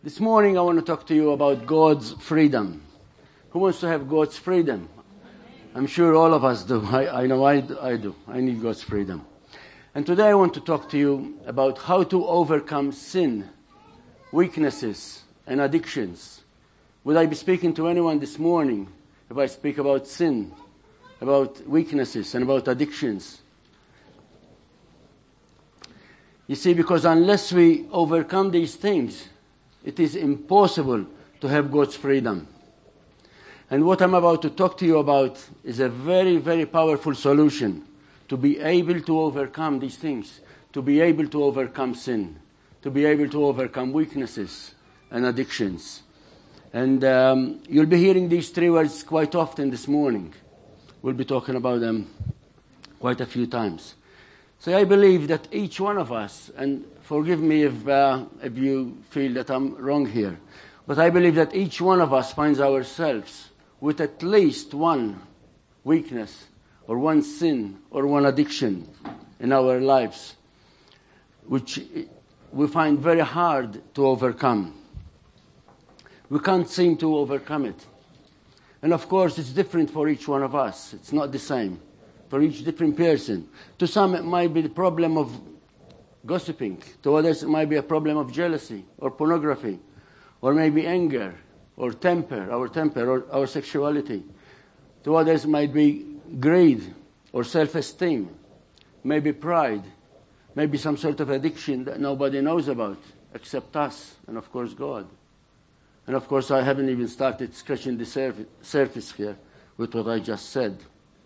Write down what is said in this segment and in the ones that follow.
This morning I want to talk to you about God's freedom. Who wants to have God's freedom? I'm sure all of us do. I know I do. I need God's freedom. And today I want to talk to you about how to overcome sin, weaknesses, and addictions. Would I be speaking to anyone this morning if I speak about sin, about weaknesses, and about addictions? You see, because unless we overcome these things, it is impossible to have God's freedom. And what I'm about to talk to you about is a very, very powerful solution to be able to overcome these things, to be able to overcome sin, to be able to overcome weaknesses and addictions. And you'll be hearing these three words quite often this morning. We'll be talking about them quite a few times. So I believe that each one of us, and forgive me if you feel that I'm wrong here, but I believe that each one of us finds ourselves with at least one weakness or one sin or one addiction in our lives, which we find very hard to overcome. We can't seem to overcome it. And of course, it's different for each one of us. It's not the same for each different person. To some, it might be the problem of gossiping. To others, it might be a problem of jealousy or pornography, or maybe anger or our temper or our sexuality. To others, it might be greed or self-esteem, maybe pride, maybe some sort of addiction that nobody knows about except us and, of course, God. And, of course, I haven't even started scratching the surface here with what I just said.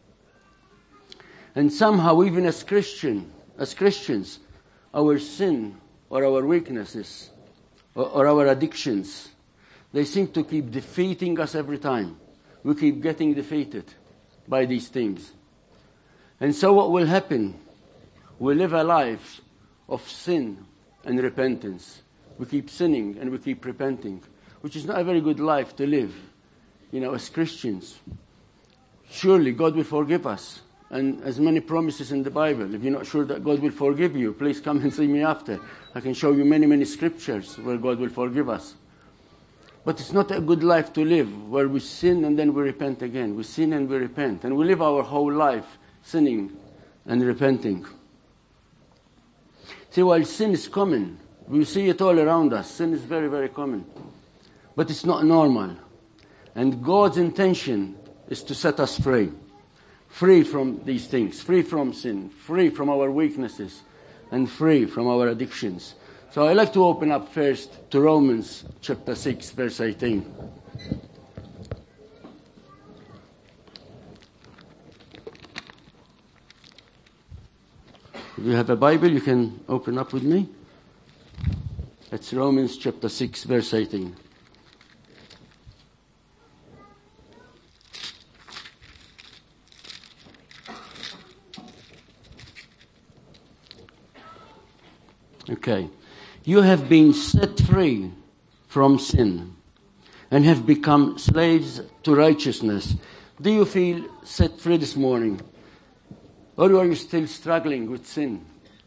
And somehow, even as Christians, our sin or our weaknesses or our addictions, they seem to keep defeating us every time. We keep getting defeated by these things. And so what will happen? We live a life of sin and repentance. We keep sinning and we keep repenting, which is not a very good life to live, as Christians. Surely God will forgive us. And as many promises in the Bible. If you're not sure that God will forgive you, please come and see me after. I can show you many, many scriptures where God will forgive us. But it's not a good life to live, where we sin and then we repent again. We sin and we repent. And we live our whole life sinning and repenting. See, while sin is common, we see it all around us. Sin is very, very common. But it's not normal. And God's intention is to set us free. Free from these things, free from sin, free from our weaknesses, and free from our addictions. So I'd like to open up first to Romans chapter 6, verse 18. If you have a Bible, you can open up with me. It's Romans chapter 6, verse 18. Okay. You have been set free from sin and have become slaves to righteousness. Do you feel set free this morning? Or are you still struggling with sin?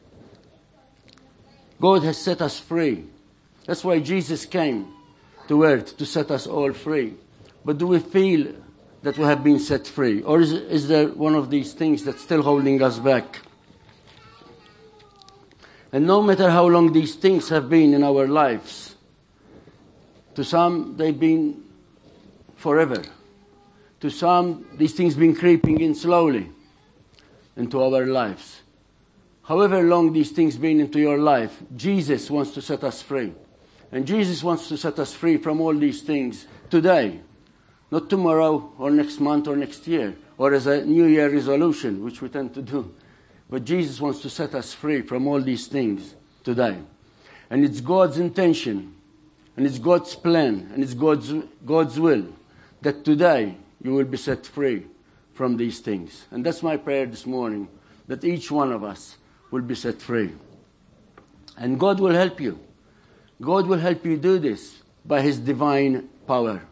God has set us free. That's why Jesus came to earth, to set us all free. But do we feel that we have been set free? Or is there one of these things that's still holding us back? And no matter how long these things have been in our lives, to some they've been forever. To some, these things have been creeping in slowly into our lives. However long these things have been into your life, Jesus wants to set us free. And Jesus wants to set us free from all these things today. Not tomorrow or next month or next year, or as a New Year resolution, which we tend to do. But Jesus wants to set us free from all these things today. And it's God's intention, and it's God's plan, and it's God's will that today you will be set free from these things. And that's my prayer this morning, that each one of us will be set free. And God will help you. God will help you do this by His divine power.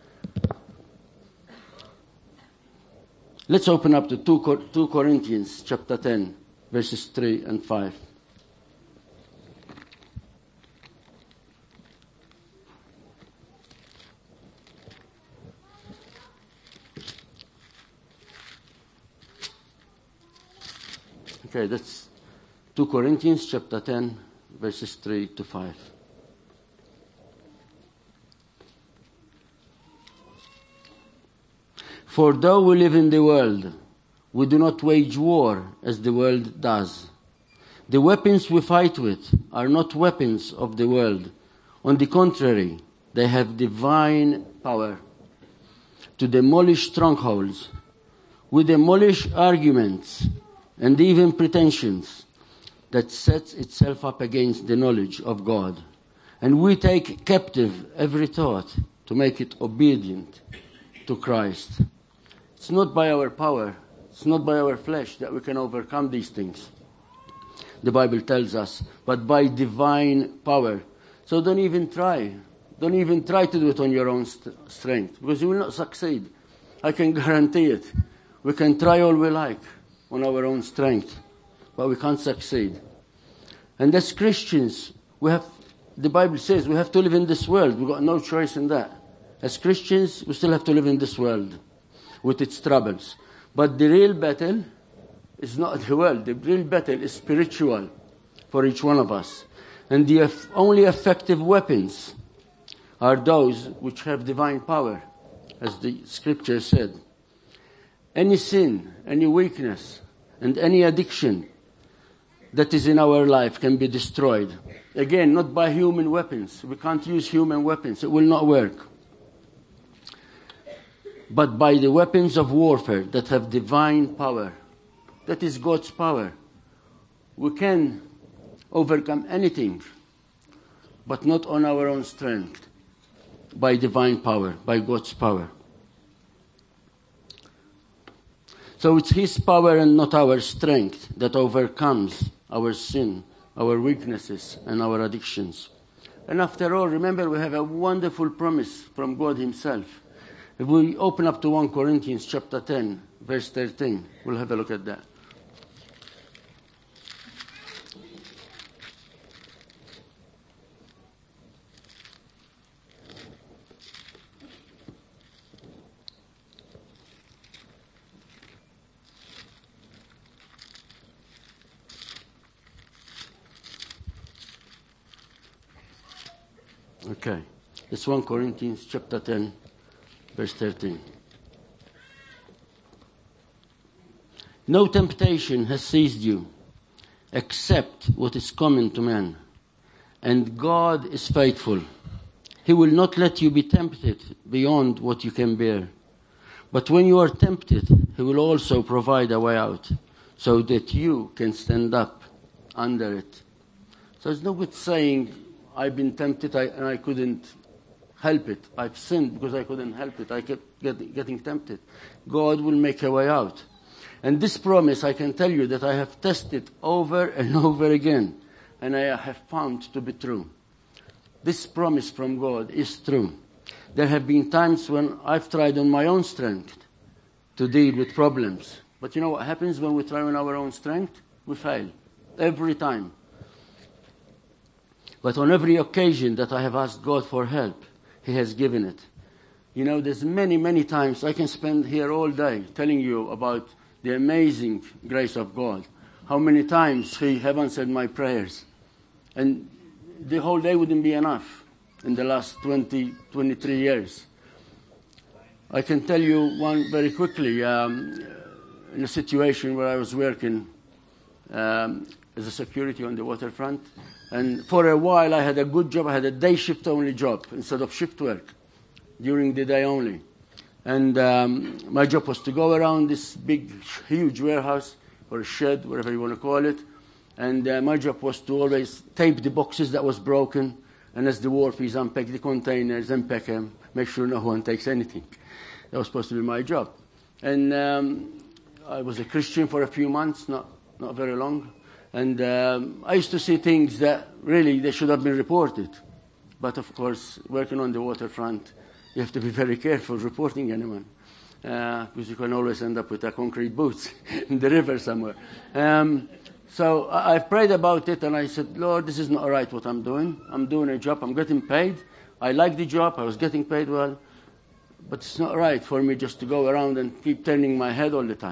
Let's open up to 2 Corinthians chapter 10, verses 3 and 5. Okay, that's 2 Corinthians chapter 10, verses 3 to 5. For though we live in the world, we do not wage war as the world does. The weapons we fight with are not weapons of the world. On the contrary, they have divine power to demolish strongholds. We demolish arguments and even pretensions that sets itself up against the knowledge of God. And we take captive every thought to make it obedient to Christ. It's not by our power, it's not by our flesh that we can overcome these things, the Bible tells us, but by divine power. So don't even try. Don't even try to do it on your own strength, because you will not succeed. I can guarantee it. We can try all we like on our own strength, but we can't succeed. And as Christians, the Bible says we have to live in this world. We've got no choice in that. As Christians, we still have to live in this world with its troubles. But the real battle is not the world. The real battle is spiritual for each one of us. And the only effective weapons are those which have divine power, as the scripture said. Any sin, any weakness, and any addiction that is in our life can be destroyed. Again, not by human weapons. We can't use human weapons. It will not work. But by the weapons of warfare that have divine power. That is God's power. We can overcome anything, but not on our own strength. By divine power, by God's power. So it's His power and not our strength that overcomes our sin, our weaknesses, and our addictions. And after all, remember, we have a wonderful promise from God Himself. If we open up to 1 Corinthians chapter 10, verse 13, we'll have a look at that. Okay, it's 1 Corinthians chapter 10, verse 13. No temptation has seized you except what is common to man. And God is faithful. He will not let you be tempted beyond what you can bear. But when you are tempted, He will also provide a way out so that you can stand up under it. So it's no good saying, I've been tempted and I couldn't help it. I've sinned because I couldn't help it. I kept getting tempted. God will make a way out. And this promise, I can tell you that I have tested over and over again, and I have found to be true. This promise from God is true. There have been times when I've tried on my own strength to deal with problems. But you know what happens when we try on our own strength? We fail. Every time. But on every occasion that I have asked God for help, He has given it. You know, there's many, many times I can spend here all day telling you about the amazing grace of God. How many times He has answered my prayers. And the whole day wouldn't be enough in the last 23 years. I can tell you one very quickly. In a situation where I was working as a security on the waterfront. And for a while I had a good job. I had a day shift only job instead of shift work during the day only. And my job was to go around this big, huge warehouse or a shed, whatever you want to call it. And my job was to always tape the boxes that was broken. And as the wharfies unpack the containers, unpack them, make sure no one takes anything. That was supposed to be my job. And I was a Christian for a few months, not very long. And I used to see things that really they should have been reported. But of course, working on the waterfront, you have to be very careful reporting anyone. Because you can always end up with a concrete boots in the river somewhere. So I prayed about it and I said, Lord, this is not right what I'm doing. I'm doing a job, I'm getting paid. I like the job, I was getting paid well. But it's not right for me just to go around and keep turning my head all the time.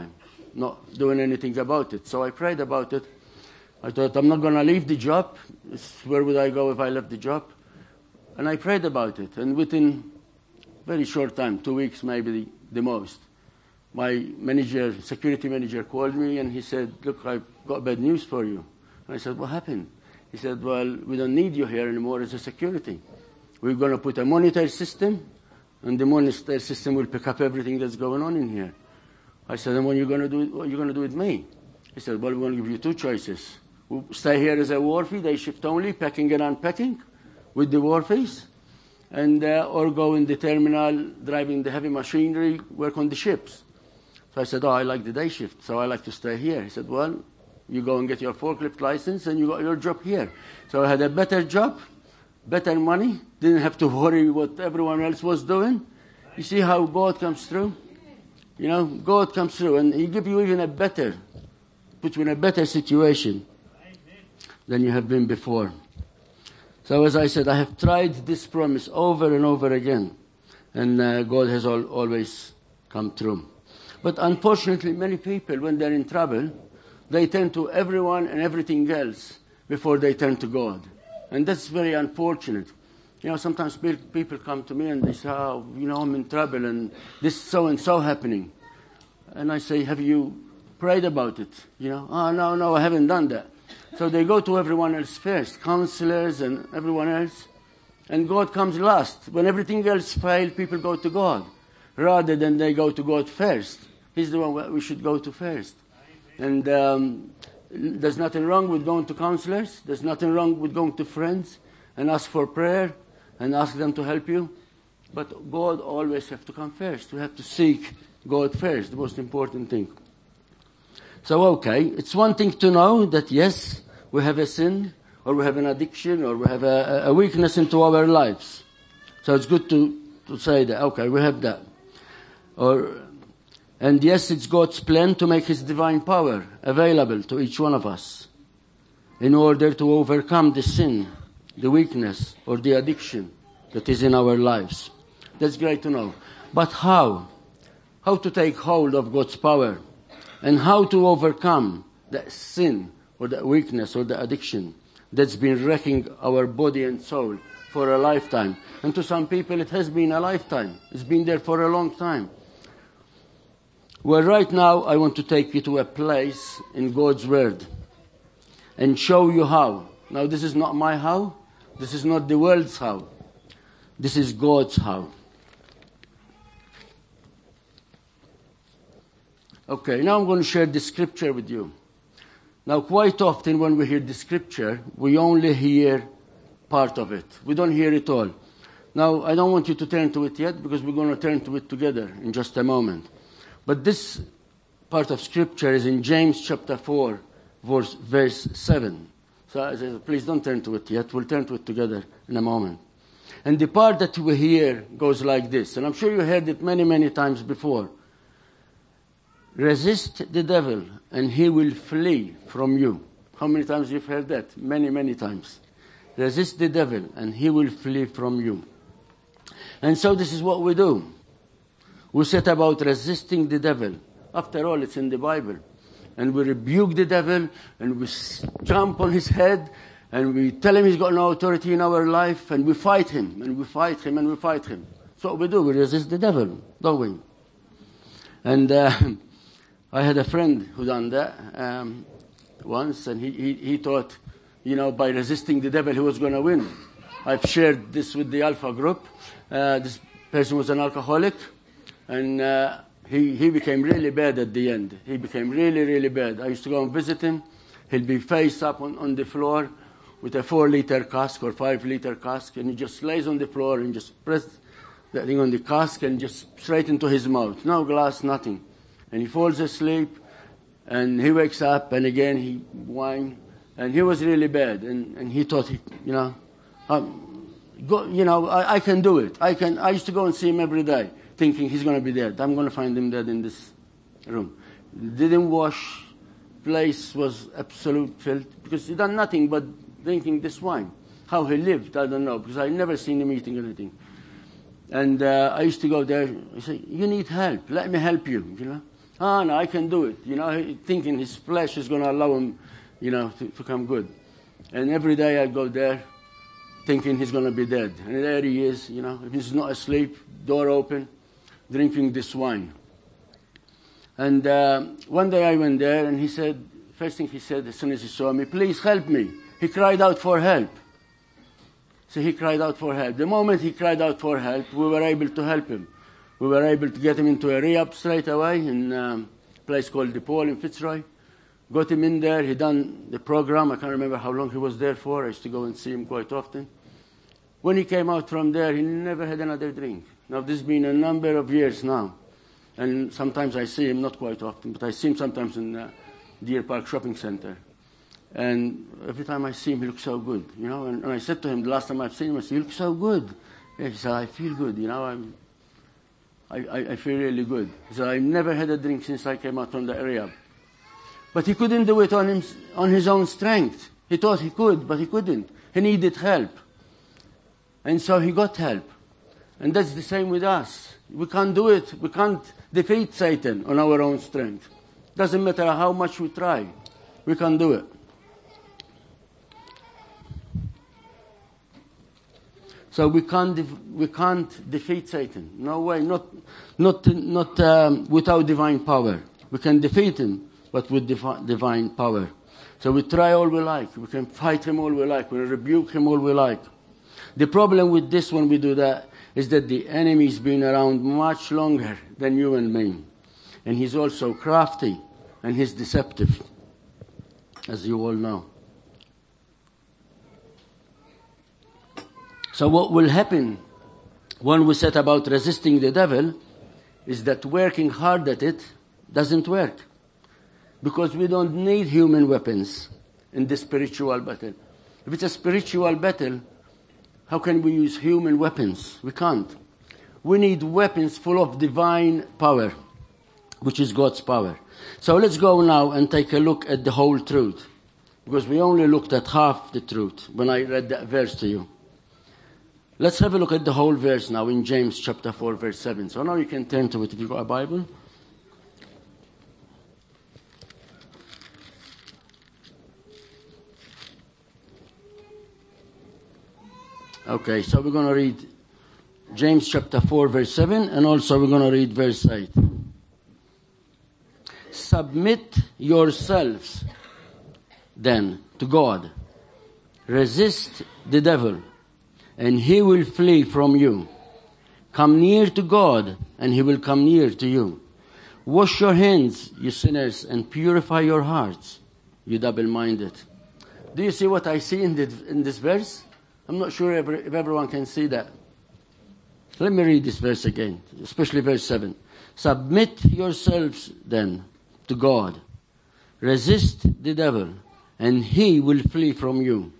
not doing anything about it. So I prayed about it. I thought, I'm not going to leave the job. Where would I go if I left the job? And I prayed about it. And within very short time, 2 weeks maybe the most, my security manager called me and he said, look, I've got bad news for you. And I said, what happened? He said, well, we don't need you here anymore as a security. We're going to put a monitor system, and the monitor system will pick up everything that's going on in here. I said, and what are you going to do with me? He said, well, we're going to give you two choices. We'll stay here as a wharfie, day shift only, packing and unpacking with the wharfies, and or go in the terminal, driving the heavy machinery, work on the ships. So I said, I like the day shift, so I like to stay here. He said, well, you go and get your forklift license, and you got your job here. So I had a better job, better money, didn't have to worry what everyone else was doing. You see how God comes through? You know, God comes through, and He gives you even puts you in a better situation than you have been before. So as I said, I have tried this promise over and over again, and God has always come through. But unfortunately, many people, when they're in trouble, they turn to everyone and everything else before they turn to God. And that's very unfortunate. You know, sometimes people come to me and they say, I'm in trouble and this so-and-so happening. And I say, have you prayed about it? No, I haven't done that. So they go to everyone else first, counselors and everyone else. And God comes last. When everything else fails, people go to God, rather than they go to God first. He's the one we should go to first. And there's nothing wrong with going to counselors. There's nothing wrong with going to friends and ask for prayer and ask them to help you. But God always has to come first. We have to seek God first, the most important thing. So, okay, it's one thing to know that, yes, we have a sin, or we have an addiction, or we have a weakness into our lives. So it's good to say that, okay, we have that. And yes, it's God's plan to make His divine power available to each one of us in order to overcome the sin, the weakness, or the addiction that is in our lives. That's great to know. But how? How to take hold of God's power and how to overcome that sin or that weakness or the addiction that's been wrecking our body and soul for a lifetime. And to some people it has been a lifetime. It's been there for a long time. Well, right now I want to take you to a place in God's Word and show you how. Now this is not my how. This is not the world's how. This is God's how. Okay, now I'm going to share the scripture with you. Now, quite often when we hear the scripture, we only hear part of it. We don't hear it all. Now, I don't want you to turn to it yet because we're going to turn to it together in just a moment. But this part of scripture is in James chapter 4, verse 7. So I said, please don't turn to it yet. We'll turn to it together in a moment. And the part that we hear goes like this. And I'm sure you heard it many, many times before. Resist the devil and he will flee from you. How many times you've heard that? Many, many times. Resist the devil and he will flee from you. And so this is what we do. We set about resisting the devil. After all, it's in the Bible. And we rebuke the devil and we jump on his head and we tell him he's got no authority in our life and we fight him and we fight him and we fight him. That's what we do. We resist the devil, don't we? And I had a friend who done that once, and he thought, by resisting the devil, he was going to win. I've shared this with the Alpha group. This person was an alcoholic, and he became really bad at the end. He became really, really bad. I used to go and visit him. He'll be face up on the floor with a 4-liter cask or 5-liter cask, and he just lays on the floor and just press that thing on the cask and just straight into his mouth. No glass, nothing. And he falls asleep, and he wakes up, and again he whines, and he was really bad. And he thought, I can do it. I used to go and see him every day, thinking he's going to be dead. I'm going to find him dead in this room. Didn't wash. Place was absolute filth because he done nothing but drinking this wine. How he lived, I don't know, because I never seen him eating anything. And I used to go there. I say, you need help. Let me help you. No, I can do it. Thinking his flesh is going to allow him, to come good. And every day I go there thinking he's going to be dead. And there he is, if he's not asleep, door open, drinking this wine. And one day I went there and he said, first thing he said as soon as he saw me, please help me. He cried out for help. So he cried out for help. The moment he cried out for help, we were able to help him. We were able to get him into a rehab straight away in a place called DePaul in Fitzroy. Got him in there. He done the program. I can't remember how long he was there for. I used to go and see him quite often. When he came out from there, he never had another drink. Now, this has been a number of years now. And sometimes I see him, not quite often, but I see him sometimes in Deer Park Shopping Center. And every time I see him, he looks so good, And I said to him, the last time I've seen him, I said, you look so good. Yeah, he said, I feel good, I feel really good. He said, I've never had a drink since I came out from the rehab. But he couldn't do it on his own strength. He thought he could, but he couldn't. He needed help. And so he got help. And that's the same with us. We can't do it. We can't defeat Satan on our own strength. Doesn't matter how much we try. We can't do it. So we can't defeat Satan. No way. Not without divine power. We can defeat him, but with divine power. So we try all we like. We can fight him all we like. We rebuke him all we like. The problem with this when we do that is that the enemy's been around much longer than you and me. And he's also crafty and he's deceptive, as you all know. So what will happen when we set about resisting the devil is that working hard at it doesn't work. Because we don't need human weapons in the spiritual battle. If it's a spiritual battle, how can we use human weapons? We can't. We need weapons full of divine power, which is God's power. So let's go now and take a look at the whole truth. Because we only looked at half the truth when I read that verse to you. Let's have a look at the whole verse now in James chapter 4, verse 7. So now you can turn to it if you've got a Bible. Okay, so we're going to read James chapter 4, verse 7, and also we're going to read verse 8. Submit yourselves, then, to God. Resist the devil, and he will flee from you. Come near to God, and he will come near to you. Wash your hands, you sinners, and purify your hearts, you double-minded. Do you see what I see in this verse? I'm not sure if everyone can see that. Let me read this verse again, especially verse 7. Submit yourselves then to God. Resist the devil, and he will flee from you.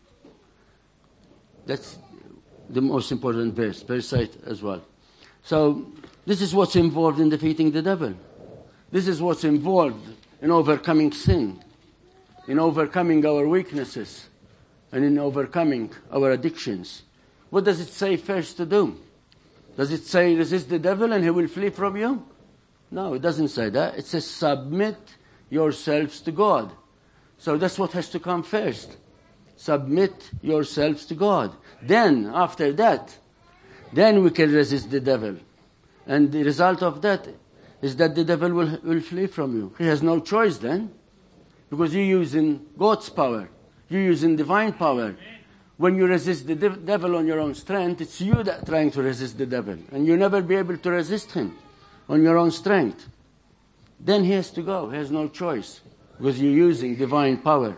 That's the most important verse, verse 8 as well. So this is what's involved in defeating the devil. This is what's involved in overcoming sin, in overcoming our weaknesses, and in overcoming our addictions. What does it say first to do? Does it say resist the devil and he will flee from you? No, it doesn't say that. It says submit yourselves to God. So that's what has to come first. Submit yourselves to God. Then, after that, then we can resist the devil. And the result of that is that the devil will flee from you. He has no choice then, because you're using God's power. You're using divine power. When you resist the devil on your own strength, it's you that trying to resist the devil. And you'll never be able to resist him on your own strength. Then he has to go. He has no choice, because you're using divine power.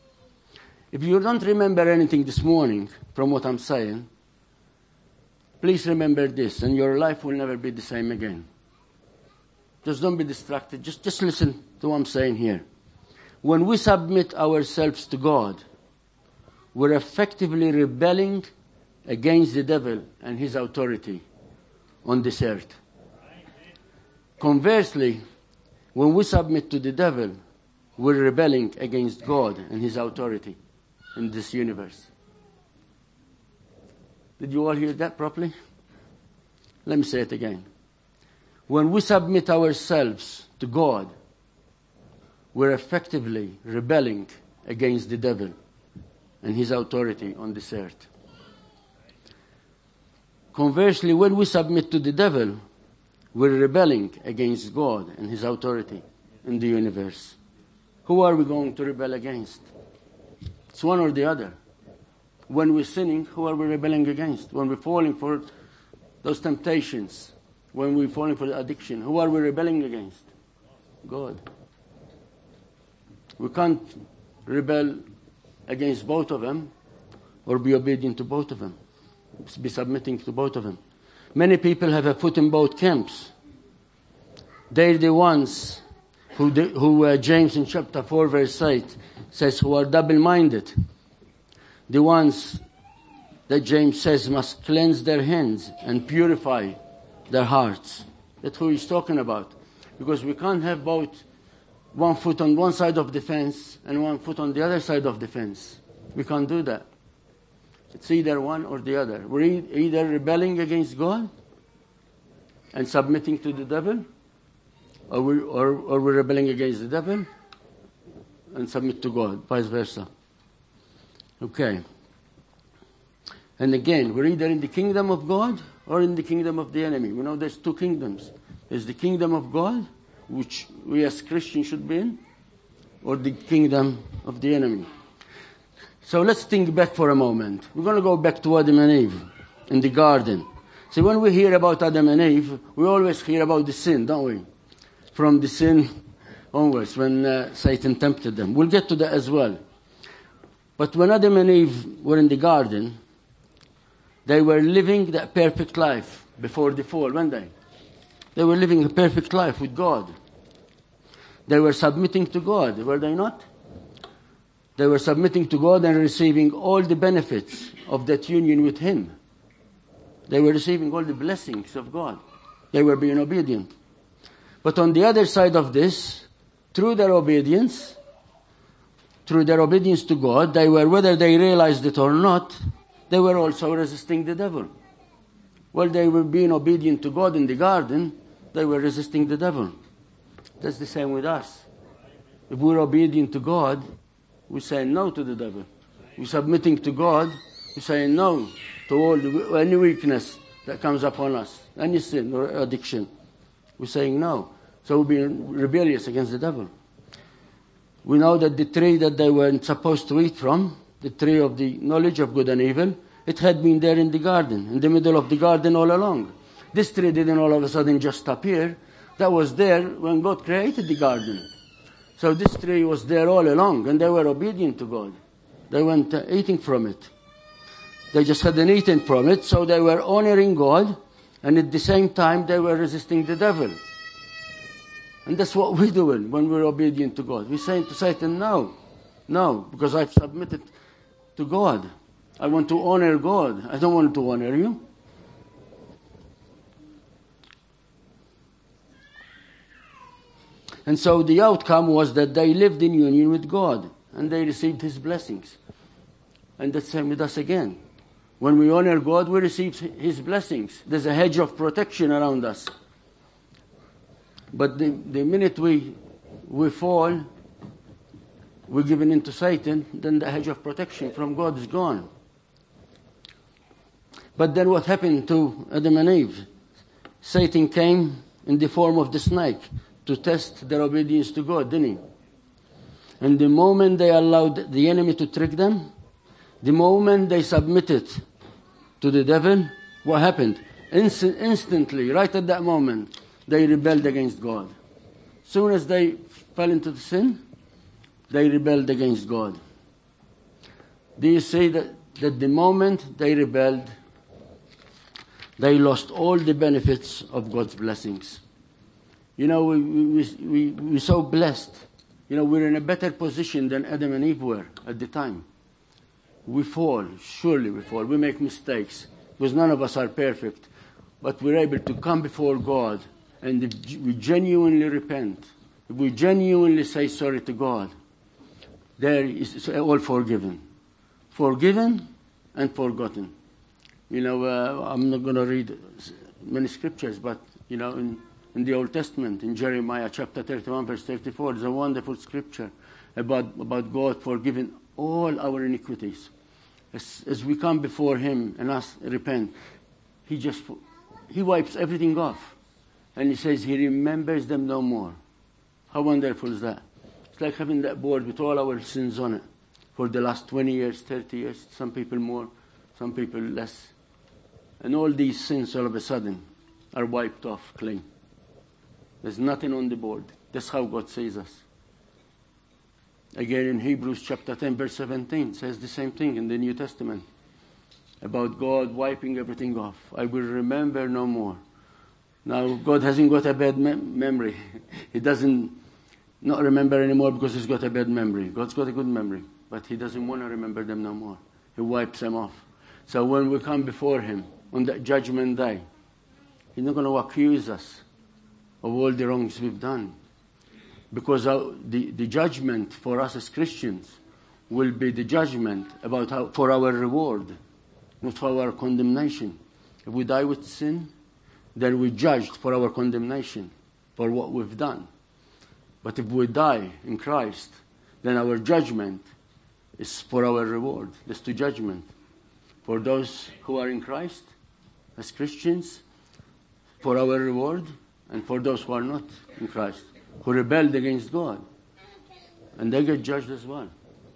If you don't remember anything this morning from what I'm saying, please remember this, and your life will never be the same again. Just don't be distracted. Just listen to what I'm saying here. When we submit ourselves to God, we're effectively rebelling against the devil and his authority on this earth. Conversely, when we submit to the devil, we're rebelling against God and his authority in this universe. Did you all hear that properly? Let me say it again. When we submit ourselves to God, we're effectively rebelling against the devil and his authority on this earth. Conversely, when we submit to the devil, we're rebelling against God and his authority in the universe. Who are we going to rebel against? It's one or the other. When we're sinning, who are we rebelling against? When we're falling for those temptations, when we're falling for the addiction, who are we rebelling against? God. We can't rebel against both of them or be obedient to both of them, be submitting to both of them. Many people have a foot in both camps. They're the ones who James in chapter 4 verse 8 says who are double-minded. The ones that James says must cleanse their hands and purify their hearts. That's who he's talking about. Because we can't have both one foot on one side of the fence and one foot on the other side of the fence. We can't do that. It's either one or the other. We're either rebelling against God and submitting to the devil, or we're rebelling against the devil and submit to God, vice versa. Okay. And again, we're either in the kingdom of God or in the kingdom of the enemy. We know there's two kingdoms. There's the kingdom of God, which we as Christians should be in, or the kingdom of the enemy. So let's think back for a moment. We're going to go back to Adam and Eve in the garden. See, when we hear about Adam and Eve, we always hear about the sin, don't we? From the sin onwards, when Satan tempted them. We'll get to that as well. But when Adam and Eve were in the garden, they were living that perfect life before the fall, weren't they? They were living a perfect life with God. They were submitting to God, were they not? They were submitting to God and receiving all the benefits of that union with Him. They were receiving all the blessings of God. They were being obedient. But on the other side of this, through their obedience to God, they were, whether they realized it or not, they were also resisting the devil. While they were being obedient to God in the garden, they were resisting the devil. That's the same with us. If we're obedient to God, we say no to the devil. We're submitting to God, we say no to any weakness that comes upon us, any sin or addiction. We're saying no. So we're being rebellious against the devil. We know that the tree that they weren't supposed to eat from, the tree of the knowledge of good and evil, it had been there in the garden, in the middle of the garden all along. This tree didn't all of a sudden just appear. That was there when God created the garden. So this tree was there all along, and they were obedient to God. They weren't eating from it. They just hadn't eaten from it, so they were honoring God, and at the same time they were resisting the devil. And that's what we're doing when we're obedient to God. We're saying to Satan, no, because I've submitted to God. I want to honor God. I don't want to honor you. And so the outcome was that they lived in union with God, and they received His blessings. And that's the same with us again. When we honor God, we receive His blessings. There's a hedge of protection around us. But the minute we fall, we're given into Satan, then the hedge of protection from God is gone. But then what happened to Adam and Eve? Satan came in the form of the snake to test their obedience to God, didn't he? And the moment they allowed the enemy to trick them, the moment they submitted to the devil, what happened? Instantly, right at that moment, they rebelled against God. As soon as they fell into the sin, they rebelled against God. Do you see that the moment they rebelled, they lost all the benefits of God's blessings? You know, we're so blessed. You know, we're in a better position than Adam and Eve were at the time. We fall, surely we fall. We make mistakes, because none of us are perfect. But we're able to come before God, and if we genuinely repent, if we genuinely say sorry to God, there is all forgiven. Forgiven and forgotten. You know, I'm not going to read many scriptures, but, you know, in in the Old Testament, in Jeremiah chapter 31, verse 34. There's a wonderful scripture about God forgiving all our iniquities. As we come before Him and ask, repent, He wipes everything off. And He says He remembers them no more. How wonderful is that? It's like having that board with all our sins on it for the last 20 years, 30 years, some people more, some people less. And all these sins all of a sudden are wiped off clean. There's nothing on the board. That's how God sees us. Again, in Hebrews chapter 10, verse 17, says the same thing in the New Testament about God wiping everything off. I will remember no more. Now, God hasn't got a bad memory. He doesn't not remember anymore because He's got a bad memory. God's got a good memory, but He doesn't want to remember them no more. He wipes them off. So when we come before Him on that judgment day, He's not going to accuse us of all the wrongs we've done. Because the judgment for us as Christians will be the judgment for our reward, not for our condemnation. If we die with sin, then we're judged for our condemnation, for what we've done. But if we die in Christ, then our judgment is for our reward. There's two judgments. For those who are in Christ, as Christians, for our reward, and for those who are not in Christ, who rebelled against God. And they get judged as well.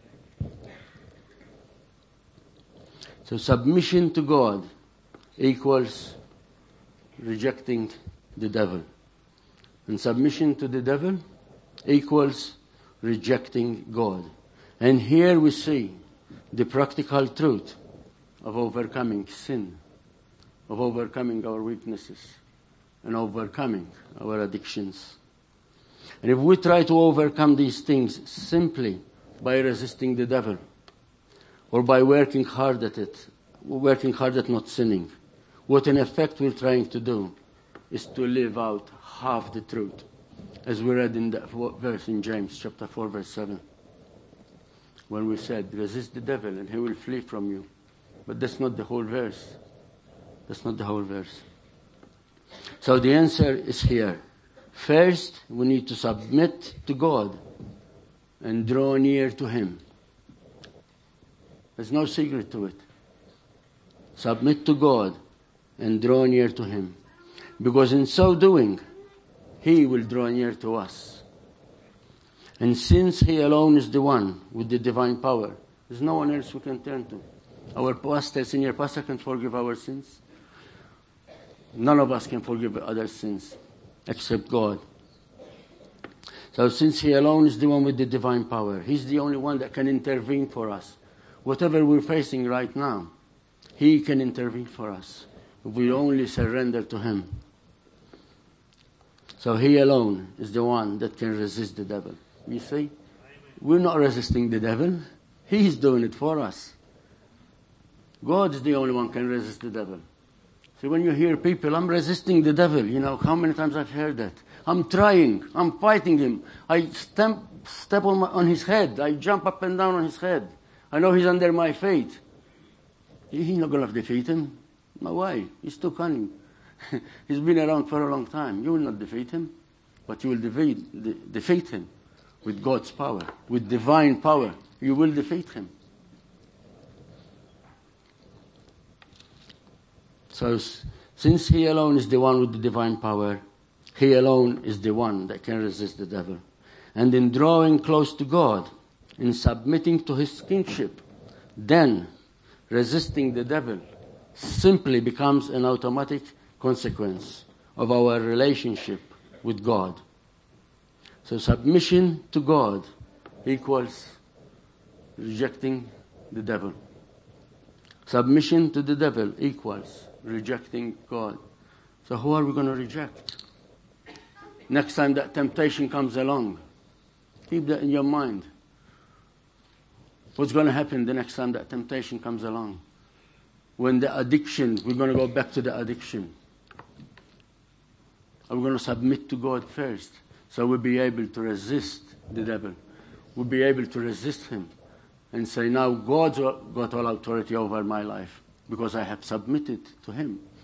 So submission to God equals rejecting the devil. And submission to the devil equals rejecting God. And here we see the practical truth of overcoming sin, of overcoming our weaknesses, and overcoming our addictions. And if we try to overcome these things simply by resisting the devil, or by working hard at it, working hard at not sinning, what in effect we're trying to do is to live out half the truth, as we read in that verse in James chapter 4, verse 7, when we said, resist the devil and he will flee from you. But that's not the whole verse. That's not the whole verse. So the answer is here. First, we need to submit to God and draw near to Him. There's no secret to it. Submit to God and draw near to Him. Because in so doing, He will draw near to us. And since He alone is the one with the divine power, there's no one else we can turn to. Our pastor, senior pastor, can forgive our sins. None of us can forgive other sins except God. So since He alone is the one with the divine power, He's the only one that can intervene for us. Whatever we're facing right now, He can intervene for us if we only surrender to Him. So He alone is the one that can resist the devil. You see? We're not resisting the devil. He's doing it for us. God is the only one who can resist the devil. So when you hear people, I'm resisting the devil, how many times I've heard that? I'm trying, I'm fighting him. I step on his head. I jump up and down on his head. I know he's under my feet. He's not going to defeat him. No way. He's too cunning. He's been around for a long time. You will not defeat him, but you will defeat him with God's power, with divine power. You will defeat him. So, since He alone is the one with the divine power, He alone is the one that can resist the devil. And in drawing close to God, in submitting to His kingship, then resisting the devil simply becomes an automatic consequence of our relationship with God. So submission to God equals rejecting the devil. Submission to the devil equals rejecting God. So who are we going to reject? Next time that temptation comes along, keep that in your mind. What's going to happen the next time that temptation comes along? When the addiction, we're going to go back to the addiction. Are we going to submit to God first so we'll be able to resist the devil? We'll be able to resist him and say, now God's got all authority over my life because I have submitted to Him.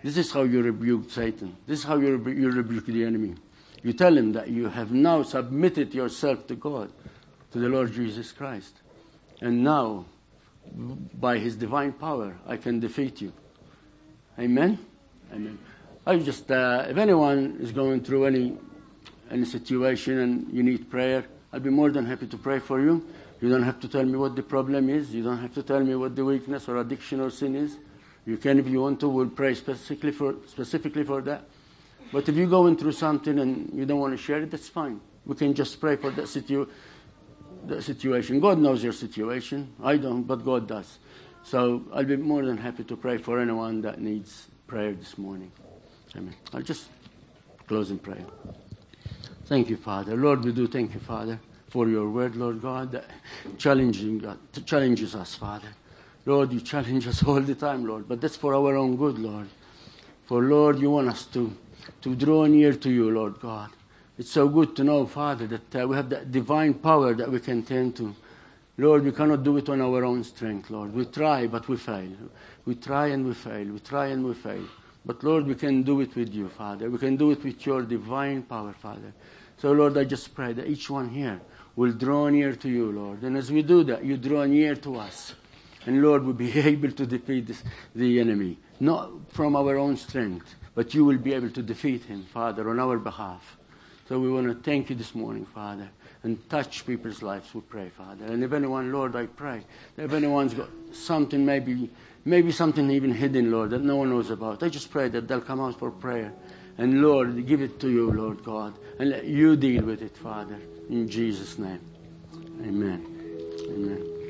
This is how you rebuke Satan. This is how you rebuke the enemy. You tell him that you have now submitted yourself to God, to the Lord Jesus Christ. And now, by his divine power, I can defeat you. Amen? Amen. I just, if anyone is going through any situation and you need prayer, I'll be more than happy to pray for you. You don't have to tell me what the problem is. You don't have to tell me what the weakness or addiction or sin is. You can, if you want to, we'll pray specifically for that. But if you're going through something and you don't want to share it, that's fine. We can just pray for that situation. God knows your situation. I don't, but God does. So I'll be more than happy to pray for anyone that needs prayer this morning. Amen. I'll just close in prayer. Thank you, Father. Lord, we do thank you, Father, for your word, Lord God, that challenges us, Father. Lord, you challenge us all the time, Lord, but that's for our own good, Lord. For, Lord, you want us to draw near to you, Lord God. It's so good to know, Father, that we have that divine power that we can turn to. Lord, we cannot do it on our own strength, Lord. We try, but we fail. We try and we fail. We try and we fail. But, Lord, we can do it with you, Father. We can do it with your divine power, Father. So, Lord, I just pray that each one here will draw near to you, Lord. And as we do that, you draw near to us. And, Lord, we'll be able to defeat the enemy. Not from our own strength, but you will be able to defeat him, Father, on our behalf. So we want to thank you this morning, Father, and touch people's lives, we pray, Father. And if anyone, Lord, I pray, if anyone's got something, maybe something even hidden, Lord, that no one knows about, I just pray that they'll come out for prayer. And, Lord, give it to you, Lord God, and let you deal with it, Father, in Jesus' name. Amen. Amen.